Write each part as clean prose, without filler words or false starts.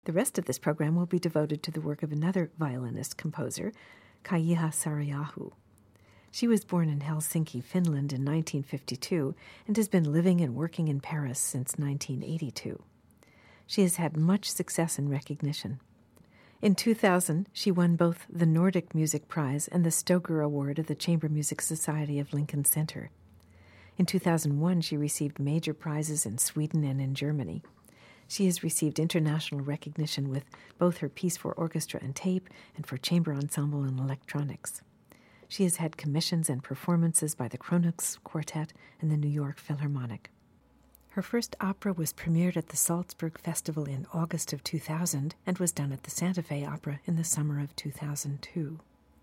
The rest of this program will be devoted to the work of another violinist-composer, Kaija Saariaho. She was born in Helsinki, Finland in 1952 and has been living and working in Paris since 1982. She has had much success and recognition. In 2000, she won both the Nordic Music Prize and the Stoker Award of the Chamber Music Society of Lincoln Center. In 2001, she received major prizes in Sweden and in Germany. She has received international recognition with both her piece for orchestra and tape and for chamber ensemble and electronics. She has had commissions and performances by the Kronos Quartet and the New York Philharmonic. Her first opera was premiered at the Salzburg Festival in August of 2000 and was done at the Santa Fe Opera in the summer of 2002.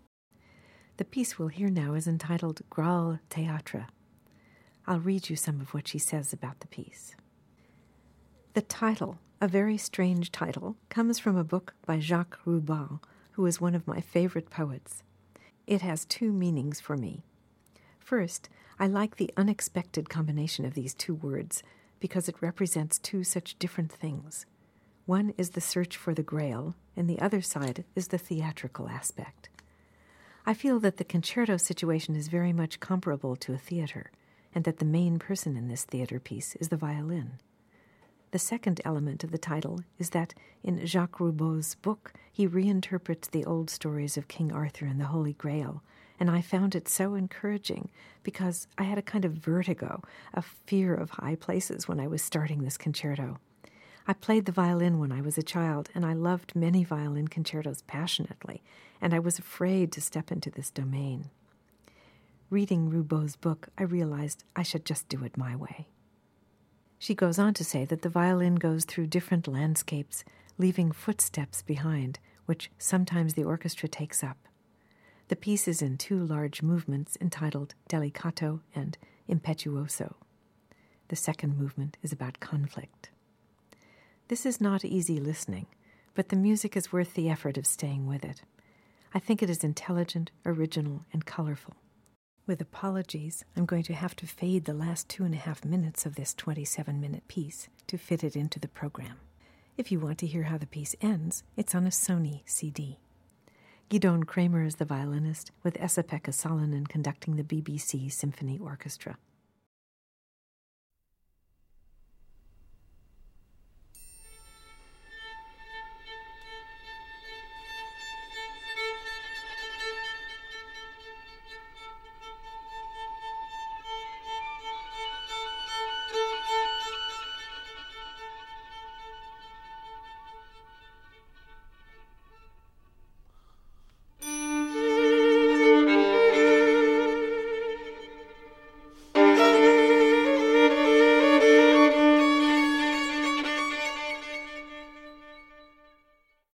The piece we'll hear now is entitled Graal Theatre. I'll read you some of what she says about the piece. The title, a very strange title, comes from a book by Jacques Rouban, who is one of my favorite poets. It has two meanings for me. First, I like the unexpected combination of these two words because it represents two such different things. One is the search for the Grail, and the other side is the theatrical aspect. I feel that the concerto situation is very much comparable to a theater, and that the main person in this theater piece is the violin. The second element of the title is that in Jacques Roubaud's book, he reinterprets the old stories of King Arthur and the Holy Grail, and I found it so encouraging because I had a kind of vertigo, a fear of high places when I was starting this concerto. I played the violin when I was a child, and I loved many violin concertos passionately, and I was afraid to step into this domain. Reading Roubaud's book, I realized I should just do it my way. She goes on to say that the violin goes through different landscapes, leaving footsteps behind, which sometimes the orchestra takes up. The piece is in two large movements entitled Delicato and Impetuoso. The second movement is about conflict. This is not easy listening, but the music is worth the effort of staying with it. I think it is intelligent, original, and colorful. With apologies, I'm going to have to fade the last 2.5 minutes of this 27-minute piece to fit it into the program. If you want to hear how the piece ends, it's on a Sony CD. Gidon Kramer is the violinist, with Esa-Pekka Salonen conducting the BBC Symphony Orchestra.